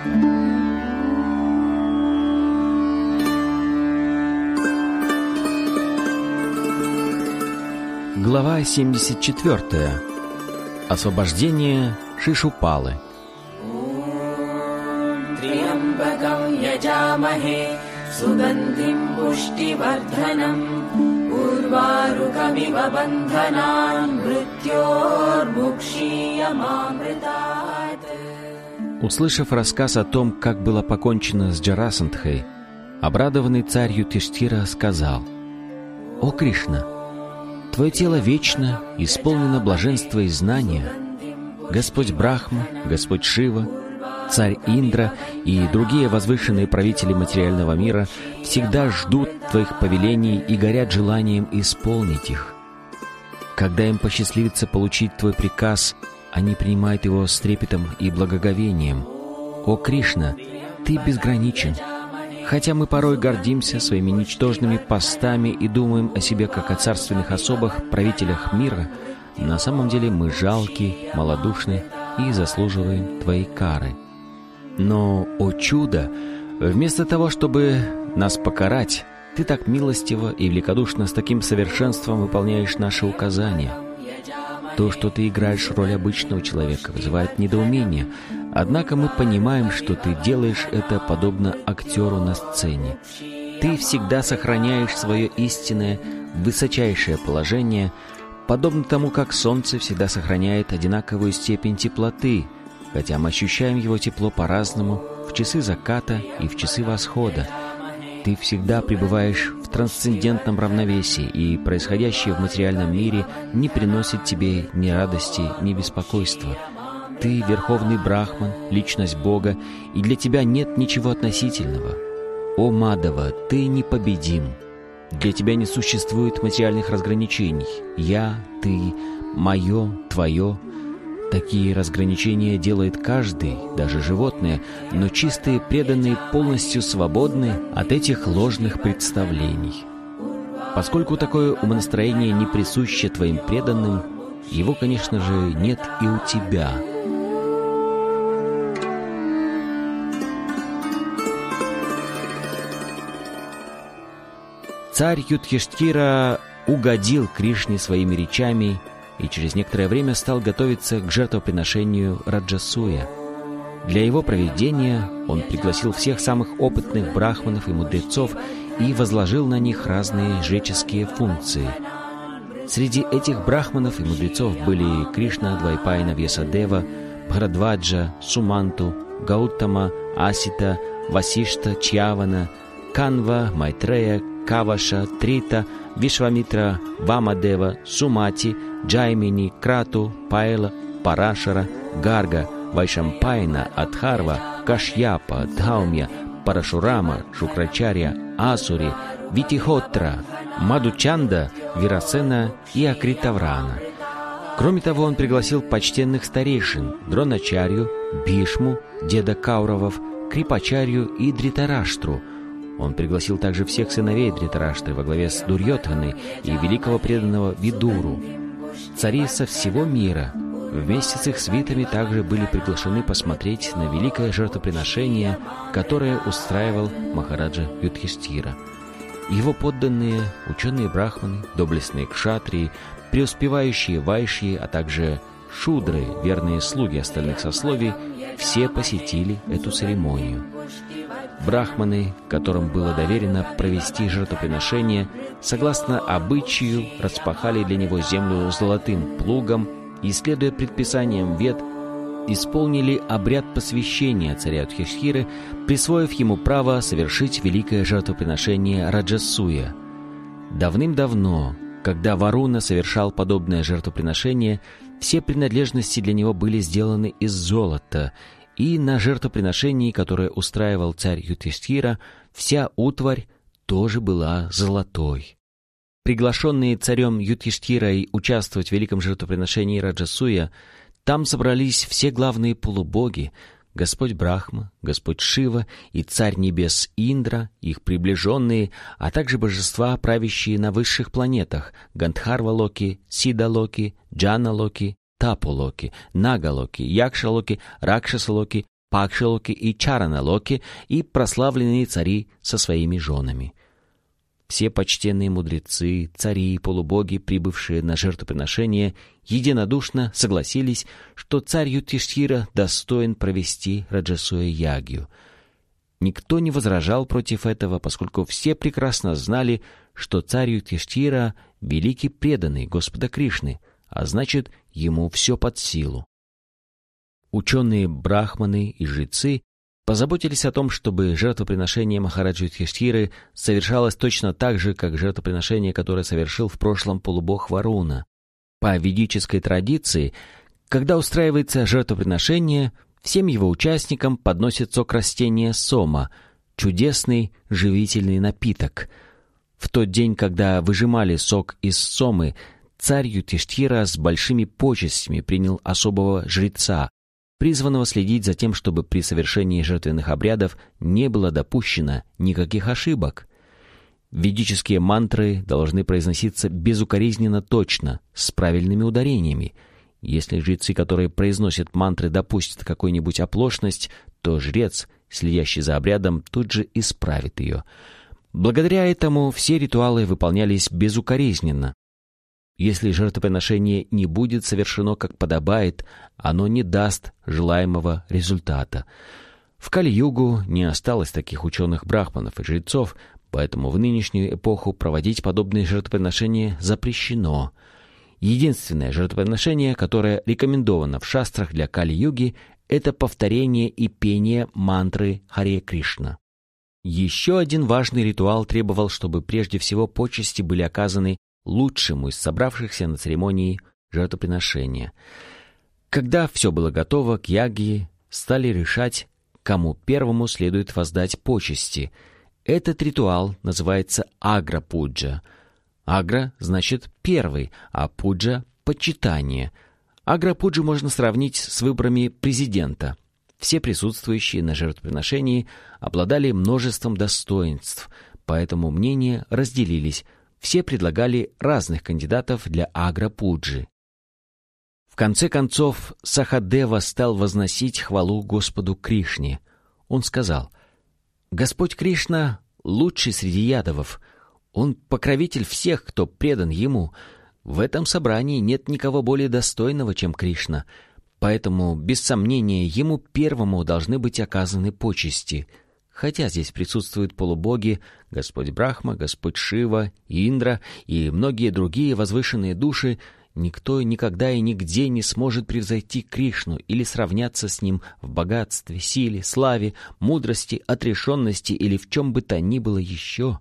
Глава 74. Освобождение Шишупалы. Триамбакам яджамахе сугандхим пуштивардханам урварукамив бандханан мритьормукшиямамритат. Услышав рассказ о том, как было покончено с Джарасандхой, обрадованный царь Юдхиштхира сказал: «О Кришна! Твое тело вечно, исполнено блаженства и знания. Господь Брахма, Господь Шива, царь Индра и другие возвышенные правители материального мира всегда ждут Твоих повелений и горят желанием исполнить их. Когда им посчастливится получить Твой приказ, они принимают его с трепетом и благоговением. О Кришна, Ты безграничен. Хотя мы порой гордимся своими ничтожными постами и думаем о себе как о царственных особах, правителях мира, на самом деле мы жалки, малодушны и заслуживаем Твоей кары. Но, о чудо, вместо того, чтобы нас покарать, Ты так милостиво и великодушно с таким совершенством выполняешь наши указания. То, что Ты играешь роль обычного человека, вызывает недоумение, однако мы понимаем, что Ты делаешь это подобно актеру на сцене. Ты всегда сохраняешь свое истинное, высочайшее положение, подобно тому, как солнце всегда сохраняет одинаковую степень теплоты, хотя мы ощущаем его тепло по-разному в часы заката и в часы восхода. Ты всегда пребываешь в трансцендентном равновесии, и происходящее в материальном мире не приносит тебе ни радости, ни беспокойства. Ты — Верховный Брахман, личность Бога, и для тебя нет ничего относительного. О Мадава, Ты непобедим. Для тебя не существует материальных разграничений. Я, Ты, мое, твое. Такие разграничения делает каждый, даже животные, но чистые преданные полностью свободны от этих ложных представлений. Поскольку такое умонастроение не присуще Твоим преданным, его, конечно же, нет и у тебя. Царь Юдхиштхира угодил Кришне своими речами и через некоторое время стал готовиться к жертвоприношению Раджасуя. Для его проведения он пригласил всех самых опытных брахманов и мудрецов и возложил на них разные жреческие функции. Среди этих брахманов и мудрецов были Кришна, Двайпайна, Вьясадева, Бхарадваджа, Суманту, Гаутама, Асита, Васишта, Чьявана, Канва, Майтрея, Каваша, Трита, Вишвамитра, Вамадева, Сумати, Джаймини, Крату, Пайла, Парашара, Гарга, Вайшампайна, Адхарва, Кашьяпа, Dhaumya, Парашурама, Шукрачарья, Асури, Витихотра, Мадучанда, Вирасена и Акритаврана. Кроме того, он пригласил почтенных старейшин Дроначарью, Бхишму, деда Кауравов, Крипачарью и Дритараштру. Он пригласил также всех сыновей Дритараштры во главе с Дурьотханой и великого преданного Видуру. Цари со всего мира вместе с их свитами также были приглашены посмотреть на великое жертвоприношение, которое устраивал Махараджа Юдхиштхира. Его подданные, ученые брахманы, доблестные кшатрии, преуспевающие вайшьи, а также шудры, верные слуги остальных сословий, все посетили эту церемонию. Брахманы, которым было доверено провести жертвоприношение, согласно обычаю, распахали для него землю золотым плугом и, следуя предписаниям Вед, исполнили обряд посвящения царя Юдхиштхиры, присвоив ему право совершить великое жертвоприношение Раджасуя. Давным-давно, когда Варуна совершал подобное жертвоприношение, все принадлежности для него были сделаны из золота, и на жертвоприношении, которое устраивал царь Юдхиштхира, вся утварь тоже была золотой. Приглашенные царем Юдхиштхирой участвовать в великом жертвоприношении Раджасуя, там собрались все главные полубоги, Господь Брахма, Господь Шива и Царь Небес Индра, их приближенные, а также божества, правящие на высших планетах Гандхарва-локи, Сида-локи, Джана-локи, Тапу-локи, Нага-локи, Якша-локи, Ракшаса-локи, Пакшалоки и Чараналоки и прославленные цари со своими женами. Все почтенные мудрецы, цари и полубоги, прибывшие на жертвоприношение, единодушно согласились, что царь Юдхиштхира достоин провести Раджасуя-ягью. Никто не возражал против этого, поскольку все прекрасно знали, что царь Юдхиштхира — великий преданный Господа Кришны, а значит, ему все под силу. Ученые брахманы и жрецы позаботились о том, чтобы жертвоприношение Махараджа Юдхиштхиры совершалось точно так же, как жертвоприношение, которое совершил в прошлом полубог Варуна. По ведической традиции, когда устраивается жертвоприношение, всем его участникам подносят сок растения сома, чудесный живительный напиток. В тот день, когда выжимали сок из сомы, царь Юдхиштхира с большими почестями принял особого жреца, призванного следить за тем, чтобы при совершении жертвенных обрядов не было допущено никаких ошибок. Ведические мантры должны произноситься безукоризненно точно, с правильными ударениями. Если жрецы, которые произносят мантры, допустят какую-нибудь оплошность, то жрец, следящий за обрядом, тут же исправит ее. Благодаря этому все ритуалы выполнялись безукоризненно. Если жертвоприношение не будет совершено как подобает, оно не даст желаемого результата. В Кали-югу не осталось таких ученых брахманов и жрецов, поэтому в нынешнюю эпоху проводить подобные жертвоприношения запрещено. Единственное жертвоприношение, которое рекомендовано в шастрах для Кали-юги, это повторение и пение мантры Харе Кришна. Еще один важный ритуал требовал, чтобы прежде всего почести были оказаны лучшему из собравшихся на церемонии жертвоприношения. Когда все было готово к ягье, стали решать, кому первому следует воздать почести. Этот ритуал называется агра-пуджа. Агра значит первый, а пуджа — почитание. Агра-пуджу можно сравнить с выборами президента. Все присутствующие на жертвоприношении обладали множеством достоинств, поэтому мнения разделились. Все предлагали разных кандидатов для агра-пуджи. В конце концов, Сахадева стал возносить хвалу Господу Кришне. Он сказал: «Господь Кришна лучший среди ядовов. Он покровитель всех, кто предан Ему. В этом собрании нет никого более достойного, чем Кришна. Поэтому, без сомнения, Ему первому должны быть оказаны почести. Хотя здесь присутствуют полубоги, Господь Брахма, Господь Шива, Индра и многие другие возвышенные души, никто никогда и нигде не сможет превзойти Кришну или сравняться с Ним в богатстве, силе, славе, мудрости, отрешенности или в чем бы то ни было еще.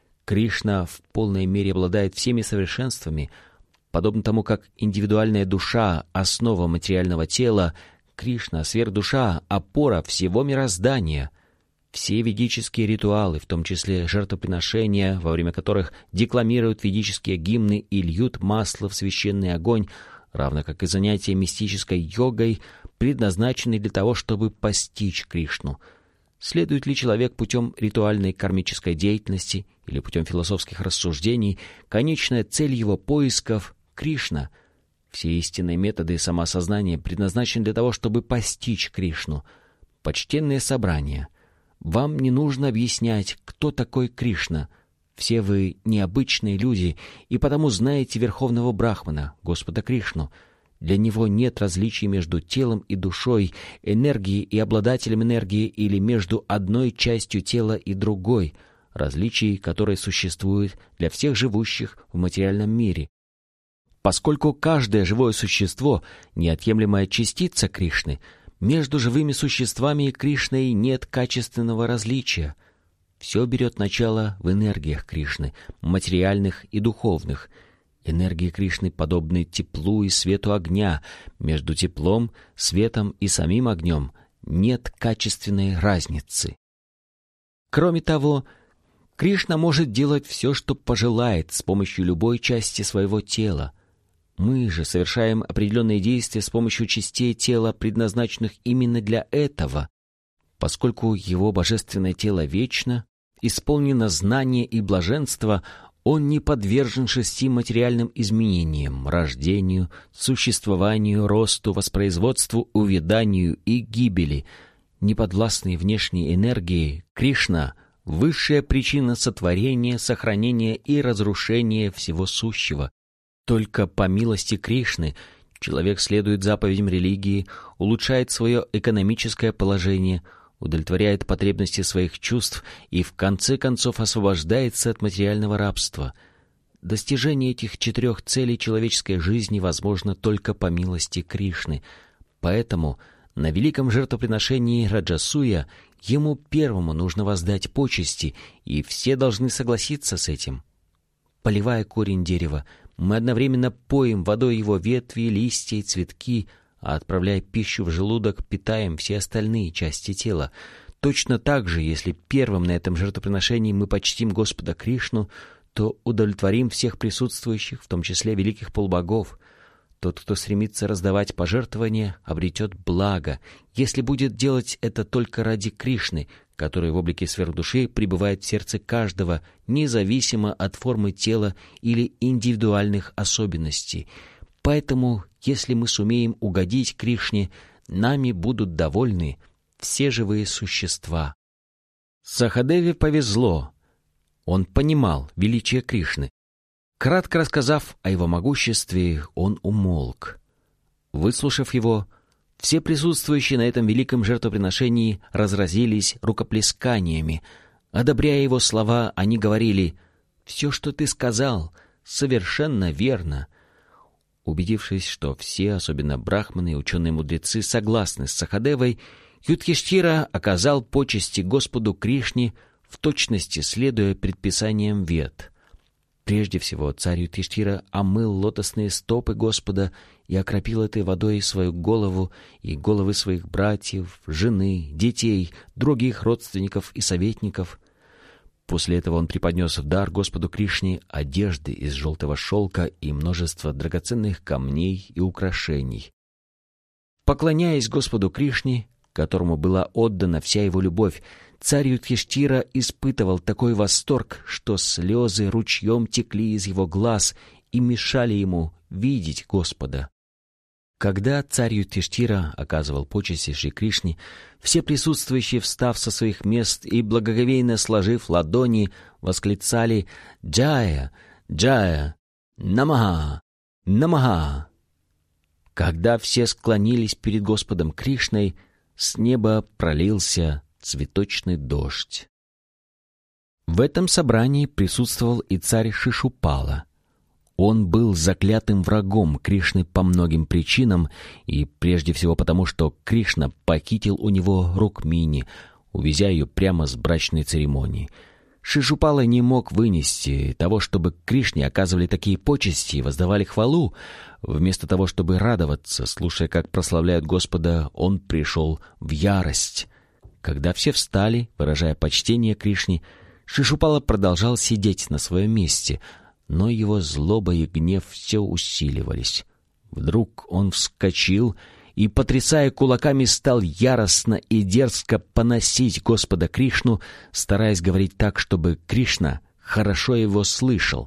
Кришна в полной мере обладает всеми совершенствами. Подобно тому, как индивидуальная душа — основа материального тела, Кришна — сверхдуша, опора всего мироздания. Все ведические ритуалы, в том числе жертвоприношения, во время которых декламируют ведические гимны и льют масло в священный огонь, равно как и занятия мистической йогой, предназначены для того, чтобы постичь Кришну. Следует ли человек путем ритуальной кармической деятельности или путем философских рассуждений, конечная цель его поисков — Кришна. Все истинные методы самоосознания предназначены для того, чтобы постичь Кришну. Почтенные собрания, вам не нужно объяснять, кто такой Кришна. Все вы необычные люди, и потому знаете Верховного Брахмана, Господа Кришну. Для Него нет различий между телом и душой, энергией и обладателем энергии или между одной частью тела и другой, различий, которые существуют для всех живущих в материальном мире. Поскольку каждое живое существо — неотъемлемая частица Кришны, между живыми существами и Кришной нет качественного различия. Все берет начало в энергиях Кришны, материальных и духовных. Энергии Кришны подобны теплу и свету огня. Между теплом, светом и самим огнем нет качественной разницы. Кроме того, Кришна может делать все, что пожелает, с помощью любой части своего тела. Мы же совершаем определенные действия с помощью частей тела, предназначенных именно для этого. Поскольку Его божественное тело вечно, исполнено знания и блаженства, Он не подвержен 6 материальным изменениям — рождению, существованию, росту, воспроизводству, увяданию и гибели. неподвластный внешней энергии, Кришна — высшая причина сотворения, сохранения и разрушения всего сущего. Только по милости Кришны человек следует заповедям религии, улучшает свое экономическое положение, удовлетворяет потребности своих чувств и в конце концов освобождается от материального рабства. Достижение этих 4 целей человеческой жизни возможно только по милости Кришны. Поэтому на великом жертвоприношении Раджасуя ему первому нужно воздать почести, и все должны согласиться с этим. Поливая корень дерева, мы одновременно поим водой его ветви, листья и цветки, а отправляя пищу в желудок, питаем все остальные части тела. Точно так же, если первым на этом жертвоприношении мы почтим Господа Кришну, то удовлетворим всех присутствующих, в том числе великих полубогов. Тот, кто стремится раздавать пожертвования, обретет благо, если будет делать это только ради Кришны, который в облике сверхдуши пребывает в сердце каждого, независимо от формы тела или индивидуальных особенностей. Поэтому, если мы сумеем угодить Кришне, нами будут довольны все живые существа. Сахадеве повезло. Он понимал величие Кришны. Кратко рассказав о его могуществе, он умолк. Выслушав его, все присутствующие на этом великом жертвоприношении разразились рукоплесканиями. Одобряя его слова, они говорили: «Все, что ты сказал, совершенно верно». Убедившись, что все, особенно брахманы и ученые-мудрецы, согласны с Сахадевой, Юдхиштхира оказал почести Господу Кришне, в точности следуя предписаниям Вед. Прежде всего, царь Юдхиштхира омыл лотосные стопы Господа и окропил этой водой свою голову и головы своих братьев, жены, детей, других родственников и советников. После этого он преподнес в дар Господу Кришне одежды из желтого шелка и множество драгоценных камней и украшений. Поклоняясь Господу Кришне, которому была отдана вся его любовь, царь Юдхиштхира испытывал такой восторг, что слезы ручьем текли из его глаз и мешали ему видеть Господа. Когда царь Юдхиштхира оказывал почести Шри Кришне, все присутствующие, встав со своих мест и благоговейно сложив ладони, восклицали «Джая! Джая! Намаха! Намаха!». Когда все склонились перед Господом Кришной, с неба пролился цветочный дождь. В этом собрании присутствовал и царь Шишупала. Он был заклятым врагом Кришны по многим причинам, и прежде всего потому, что Кришна похитил у него Рукмини, увезя ее прямо с брачной церемонии. Шишупала не мог вынести того, чтобы Кришне оказывали такие почести и воздавали хвалу. Вместо того, чтобы радоваться, слушая, как прославляют Господа, он пришел в ярость. Когда все встали, выражая почтение Кришне, Шишупала продолжал сидеть на своем месте, но его злоба и гнев все усиливались. Вдруг он вскочил и, потрясая кулаками, стал яростно и дерзко поносить Господа Кришну, стараясь говорить так, чтобы Кришна хорошо его слышал.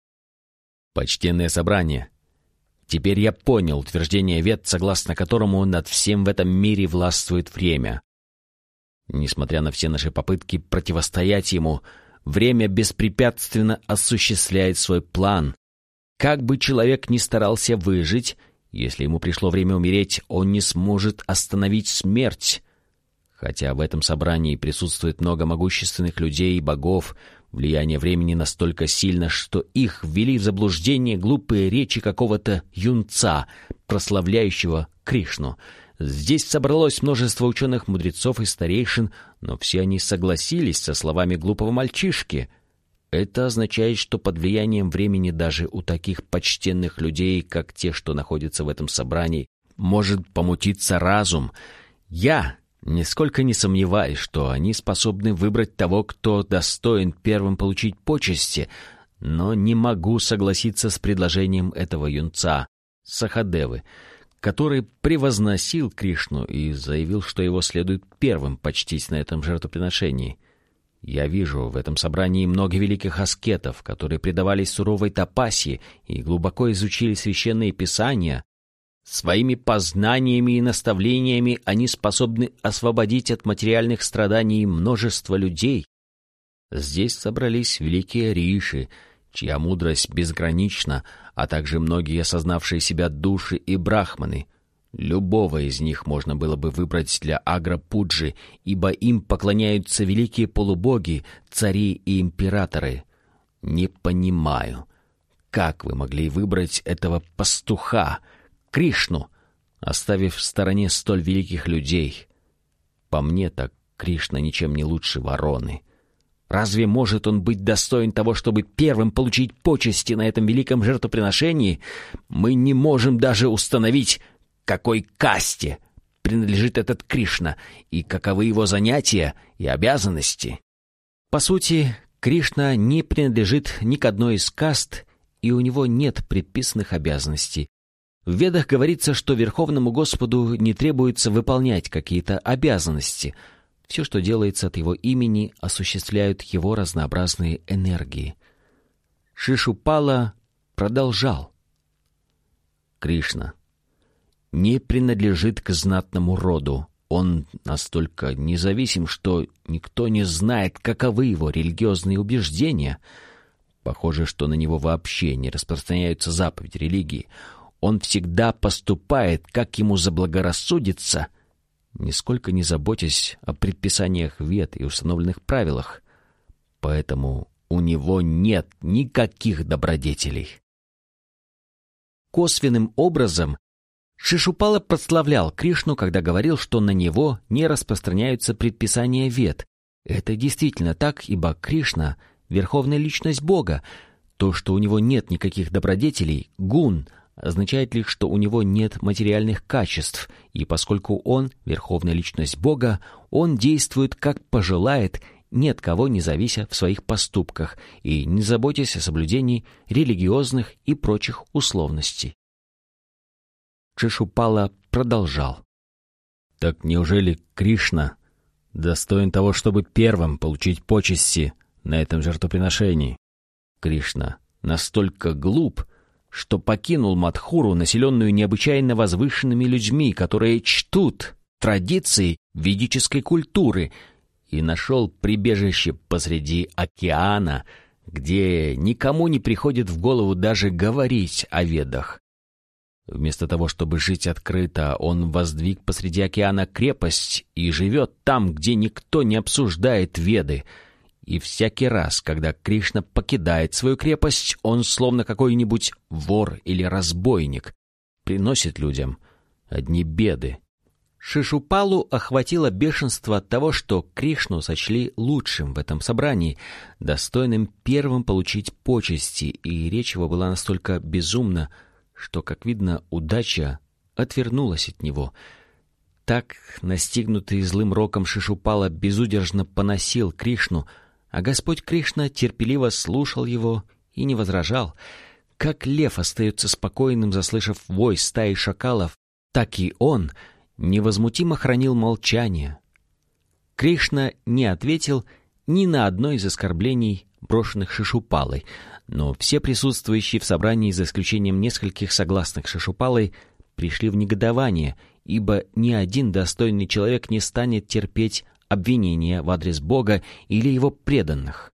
«Почтенное собрание, теперь я понял утверждение Вед, согласно которому над всем в этом мире властвует время. Несмотря на все наши попытки противостоять ему, время беспрепятственно осуществляет свой план. Как бы человек ни старался выжить, если ему пришло время умереть, он не сможет остановить смерть. Хотя в этом собрании присутствует много могущественных людей и богов, влияние времени настолько сильно, что их ввели в заблуждение глупые речи какого-то юнца, прославляющего Кришну. Здесь собралось множество ученых, мудрецов и старейшин, но все они согласились со словами глупого мальчишки. Это означает, что под влиянием времени даже у таких почтенных людей, как те, что находятся в этом собрании, может помутиться разум. Я нисколько не сомневаюсь, что они способны выбрать того, кто достоин первым получить почести, но не могу согласиться с предложением этого юнца, Сахадевы, который превозносил Кришну и заявил, что его следует первым почтить на этом жертвоприношении. Я вижу в этом собрании много великих аскетов, которые предавались суровой тапасии и глубоко изучили священные писания. Своими познаниями и наставлениями они способны освободить от материальных страданий множество людей. Здесь собрались великие риши, чья мудрость безгранична, а также многие осознавшие себя души и брахманы. Любого из них можно было бы выбрать для Агра-пуджи, ибо им поклоняются великие полубоги, цари и императоры. Не понимаю, как вы могли выбрать этого пастуха, Кришну, оставив в стороне столь великих людей? По мне так Кришна ничем не лучше вороны. Разве может он быть достоин того, чтобы первым получить почести на этом великом жертвоприношении? Мы не можем даже установить, какой касте принадлежит этот Кришна и каковы его занятия и обязанности. По сути, Кришна не принадлежит ни к одной из каст, и у него нет предписанных обязанностей. В Ведах говорится, что Верховному Господу не требуется выполнять какие-то обязанности. Все, что делается от его имени, осуществляют его разнообразные энергии. Шишупала продолжал. Кришна не принадлежит к знатному роду. Он настолько независим, что никто не знает, каковы его религиозные убеждения. Похоже, что на него вообще не распространяются заповеди религии. Он всегда поступает, как ему заблагорассудится, нисколько не заботясь о предписаниях Вед и установленных правилах. Поэтому у него нет никаких добродетелей. Косвенным образом Шишупала прославлял Кришну, когда говорил, что на него не распространяются предписания Вед. Это действительно так, ибо Кришна — верховная личность Бога. То, что у него нет никаких добродетелей, гун, означает лишь, что у него нет материальных качеств, и поскольку он — верховная личность Бога, он действует как пожелает, ни от кого не завися в своих поступках и не заботясь о соблюдении религиозных и прочих условностей. Шишупала продолжал. Так неужели Кришна достоин того, чтобы первым получить почести на этом жертвоприношении? Кришна настолько глуп, что покинул Мадхуру, населенную необычайно возвышенными людьми, которые чтут традиции ведической культуры, и нашел прибежище посреди океана, где никому не приходит в голову даже говорить о Ведах. Вместо того, чтобы жить открыто, он воздвиг посреди океана крепость и живет там, где никто не обсуждает Веды. И всякий раз, когда Кришна покидает свою крепость, он, словно какой-нибудь вор или разбойник, приносит людям одни беды. Шишупалу охватило бешенство от того, что Кришну сочли лучшим в этом собрании, достойным первым получить почести, и речь его была настолько безумна, что, как видно, удача отвернулась от него. Так, настигнутый злым роком Шишупала безудержно поносил Кришну, а Господь Кришна терпеливо слушал его и не возражал. Как лев остается спокойным, заслышав вой стаи шакалов, так и он невозмутимо хранил молчание. Кришна не ответил ни на одно из оскорблений, брошенных Шишупалой, но все присутствующие в собрании, за исключением нескольких согласных Шишупалой, пришли в негодование, ибо ни один достойный человек не станет терпеть обвинения в адрес Бога или его преданных.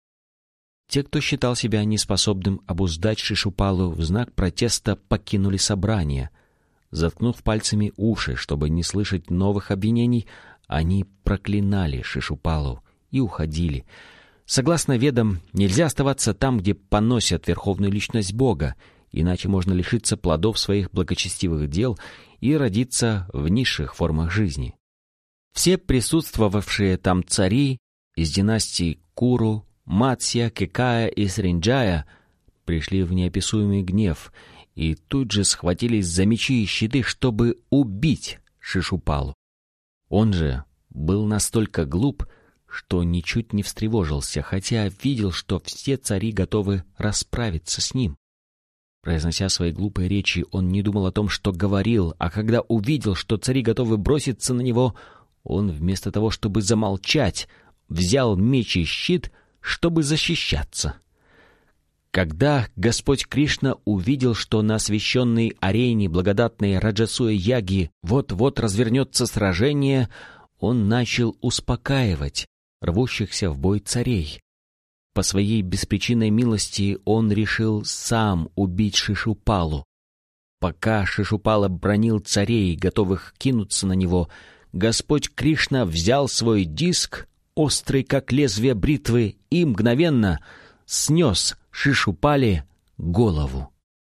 Те, кто считал себя неспособным обуздать Шишупалу, в знак протеста покинули собрание. Заткнув пальцами уши, чтобы не слышать новых обвинений, они проклинали Шишупалу и уходили. Согласно Ведам, нельзя оставаться там, где поносят верховную личность Бога, иначе можно лишиться плодов своих благочестивых дел и родиться в низших формах жизни. Все присутствовавшие там цари из династий Куру, Матсья, Кекая и Сринджая пришли в неописуемый гнев и тут же схватились за мечи и щиты, чтобы убить Шишупалу. Он же был настолько глуп, что ничуть не встревожился, хотя видел, что все цари готовы расправиться с ним. Произнося свои глупые речи, он не думал о том, что говорил, а когда увидел, что цари готовы броситься на него, он вместо того, чтобы замолчать, взял меч и щит, чтобы защищаться. Когда Господь Кришна увидел, что на освященной арене благодатной Раджасуя-яги вот-вот развернется сражение, он начал успокаивать рвущихся в бой царей. По своей беспричинной милости он решил сам убить Шишупалу. Пока Шишупала бранил царей, готовых кинуться на него, Господь Кришна взял свой диск, острый как лезвие бритвы, и мгновенно снес Шишупале голову.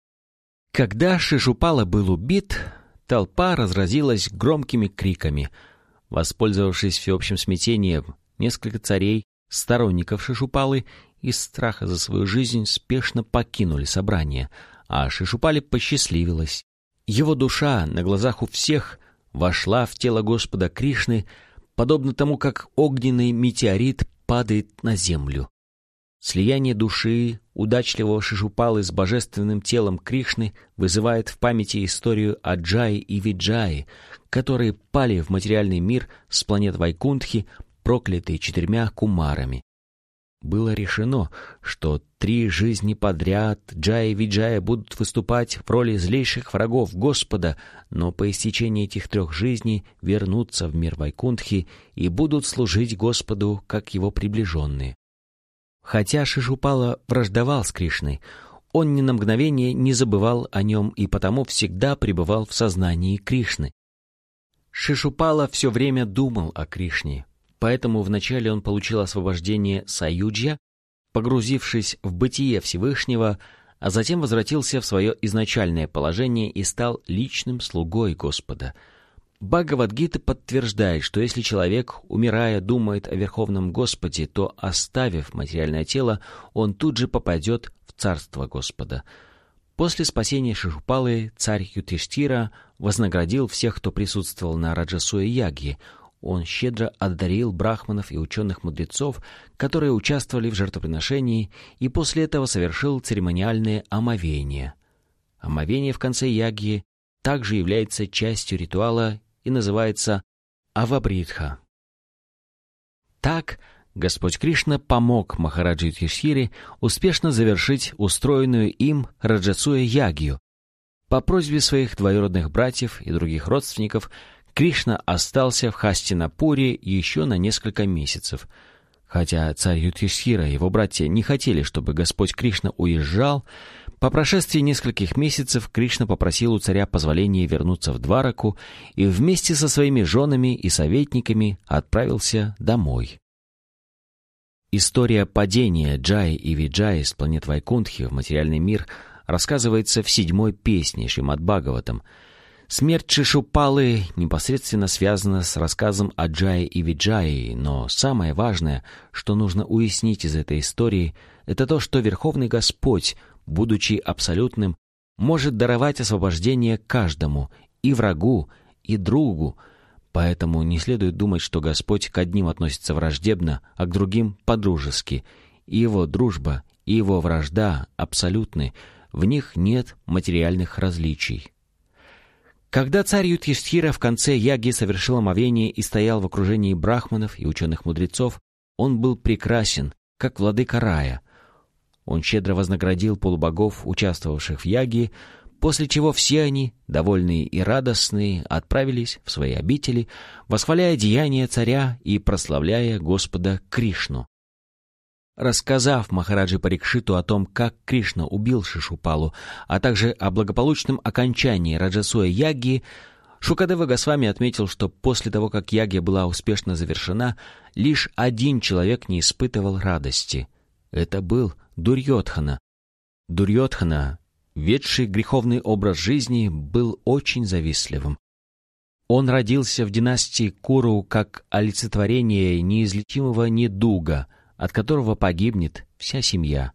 Когда Шишупала был убит, толпа разразилась громкими криками. Воспользовавшись всеобщим смятением, несколько царей, сторонников Шишупалы, из страха за свою жизнь спешно покинули собрание, а Шишупале посчастливилось. Его душа на глазах у всех вошла в тело Господа Кришны, подобно тому, как огненный метеорит падает на землю. Слияние души удачливого Шишупалы с божественным телом Кришны вызывает в памяти историю о Джае и Виджае, которые пали в материальный мир с планет Вайкунтхи, проклятые 4 кумарами. Было решено, что 3 жизни подряд Джая и Виджая будут выступать в роли злейших врагов Господа, но по истечении этих 3 жизней вернутся в мир Вайкунтхи и будут служить Господу как его приближенные. Хотя Шишупала враждовал с Кришной, он ни на мгновение не забывал о нем и потому всегда пребывал в сознании Кришны. Шишупала все время думал о Кришне, поэтому вначале он получил освобождение Саюджья, погрузившись в бытие Всевышнего, а затем возвратился в свое изначальное положение и стал личным слугой Господа. Бхагавад-гита подтверждает, что если человек, умирая, думает о Верховном Господе, то, оставив материальное тело, он тут же попадет в Царство Господа. После спасения Шишупалы царь Юдхиштхира вознаградил всех, кто присутствовал на Раджасуя-яге. Он щедро одарил брахманов и ученых-мудрецов, которые участвовали в жертвоприношении, и после этого совершил церемониальное омовение. Омовение в конце яги также является частью ритуала и называется Авабридха. Так Господь Кришна помог Махараджи Юдхиштхире успешно завершить устроенную им Раджасуя-ягью. По просьбе своих двоюродных братьев и других родственников Кришна остался в Хастинапуре еще на несколько месяцев. Хотя царь Юдхиштхира и его братья не хотели, чтобы Господь Кришна уезжал, по прошествии нескольких месяцев Кришна попросил у царя позволения вернуться в Двараку и вместе со своими женами и советниками отправился домой. История падения Джаи и Виджаи с планет Вайкунтхи в материальный мир рассказывается в 7-й песне Шримад-Бхагаватам. Смерть Шишупалы непосредственно связана с рассказом о Джае и Виджае, но самое важное, что нужно уяснить из этой истории, это то, что Верховный Господь, будучи абсолютным, может даровать освобождение каждому, и врагу, и другу, поэтому не следует думать, что Господь к одним относится враждебно, а к другим по-дружески. И его дружба, и его вражда абсолютны, в них нет материальных различий. Когда царь Юдхиштхира в конце яги совершил омовение и стоял в окружении брахманов и ученых-мудрецов, он был прекрасен, как владыка рая. Он щедро вознаградил полубогов, участвовавших в яге, после чего все они, довольные и радостные, отправились в свои обители, восхваляя деяния царя и прославляя Господа Кришну. Рассказав Махараджи Парикшиту о том, как Кришна убил Шишупалу, а также о благополучном окончании Раджасуя-яги, Шукадева Госвами отметил, что после того, как ягья была успешно завершена, лишь один человек не испытывал радости. Это был Дурьодхана. Дурьодхана, ведший греховный образ жизни, был очень завистливым. Он родился в династии Куру как олицетворение неизлечимого недуга, от которого погибнет вся семья.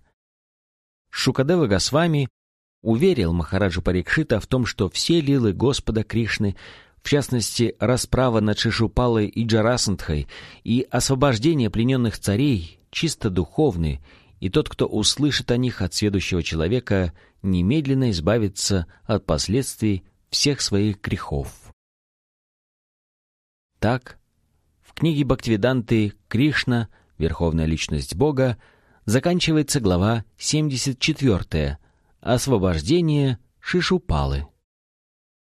Шукадева Госвами уверил Махараджу Парикшита в том, что все лилы Господа Кришны, в частности, расправа над Шишупалой и Джарасандхой и освобождение плененных царей, чисто духовны, и тот, кто услышит о них от сведущего человека, немедленно избавится от последствий всех своих грехов. Так, в книге Бхактивиданты Кришна, Верховная Личность Бога, заканчивается глава 74 «Освобождение Шишупалы».